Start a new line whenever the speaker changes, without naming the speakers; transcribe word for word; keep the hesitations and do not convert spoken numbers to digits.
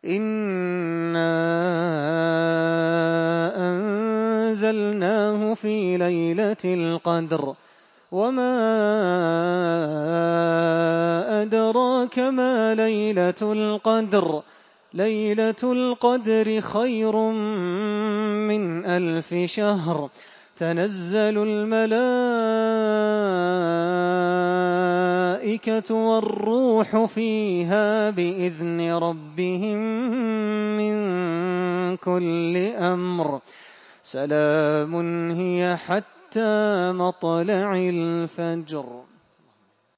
إِنَّا أَنزَلْنَاهُ فِي لَيْلَةِ الْقَدْرِ وَمَا أَدْرَاكَ مَا لَيْلَةُ الْقَدْرِ لَيْلَةُ الْقَدْرِ خَيْرٌ مِّنْ أَلْفِ شَهْرٍ تَنَزَّلُ الْمَلَائِكَةُ وَالرُّوحُ فِيهَا بِإِذْنِ رَبِّهِم مِّن كُلِّ أَمْرٍ سَلَامٌ هِيَ حَتَّىٰ مَطْلَعِ الْفَجْرِ.